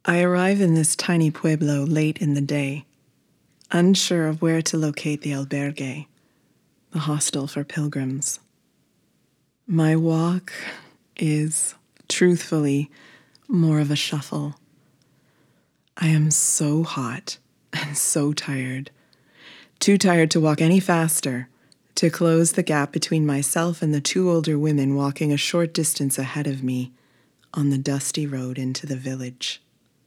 I arrive in this tiny pueblo late in the day, unsure of where to locate the albergue, the hostel for pilgrims. My walk is, truthfully, more of a shuffle. I am so hot and so tired, too tired to walk any faster, to close the gap between myself and the two older women walking a short distance ahead of me on the dusty road into the village.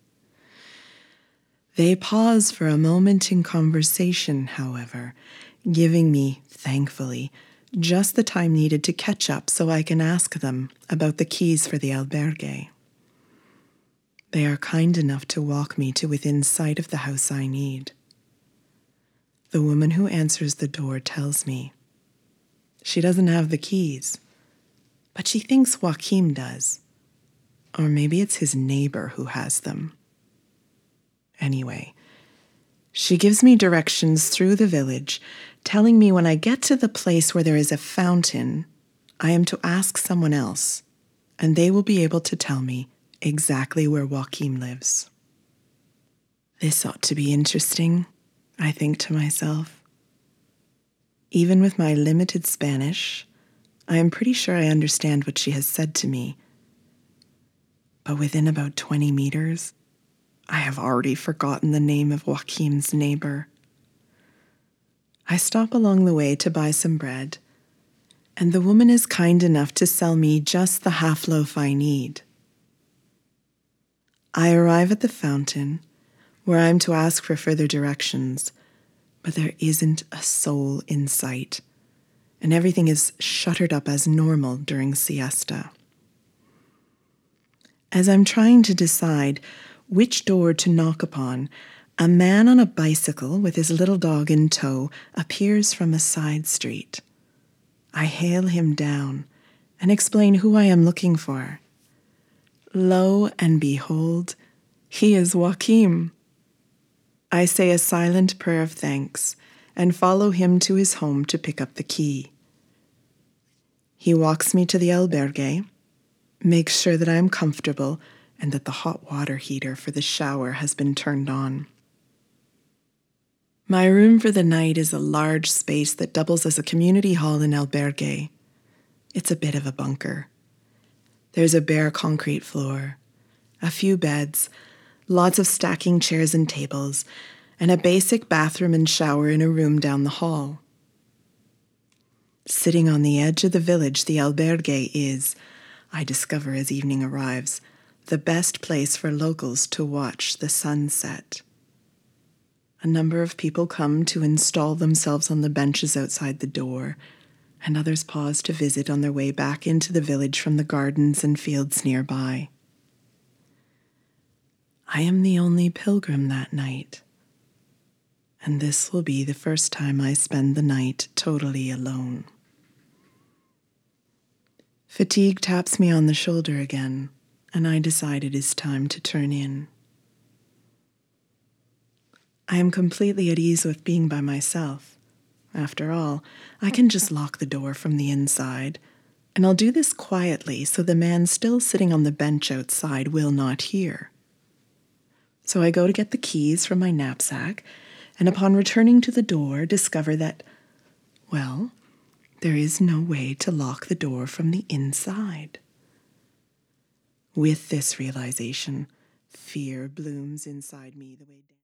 They pause for a moment in conversation, however, giving me, thankfully, just the time needed to catch up so I can ask them about the keys for the albergue. They are kind enough to walk me to within sight of the house I need. The woman who answers the door tells me she doesn't have the keys, but she thinks Joaquim does. Or maybe it's his neighbor who has them. Anyway, she gives me directions through the village, telling me when I get to the place where there is a fountain, I am to ask someone else, and they will be able to tell me exactly where Joaquim lives. This ought to be interesting, I think to myself. Even with my limited Spanish, I am pretty sure I understand what she has said to me. But within about 20 meters, I have already forgotten the name of Joaquim's neighbor. I stop along the way to buy some bread, and the woman is kind enough to sell me just the half loaf I need. I arrive at the fountain, where I am to ask for further directions, but there isn't a soul in sight, and everything is shuttered up as normal during siesta. As I'm trying to decide which door to knock upon, a man on a bicycle with his little dog in tow appears from a side street. I hail him down and explain who I am looking for. Lo and behold, he is Joaquim. I say a silent prayer of thanks and follow him to his home to pick up the key. He walks me to the albergue, makes sure that I am comfortable and that the hot water heater for the shower has been turned on. My room for the night is a large space that doubles as a community hall and albergue. It's a bit of a bunker. There's a bare concrete floor, a few beds, lots of stacking chairs and tables, and a basic bathroom and shower in a room down the hall. Sitting on the edge of the village, the albergue is, I discover as evening arrives, the best place for locals to watch the sunset. A number of people come to install themselves on the benches outside the door, and others pause to visit on their way back into the village from the gardens and fields nearby. I am the only pilgrim that night, and this will be the first time I spend the night totally alone. Fatigue taps me on the shoulder again, and I decide it is time to turn in. I am completely at ease with being by myself. After all, I can just lock the door from the inside, and I'll do this quietly so the man still sitting on the bench outside will not hear. So I go to get the keys from my knapsack, and upon returning to the door, discover that, well, there is no way to lock the door from the inside. With this realization, fear blooms inside me the way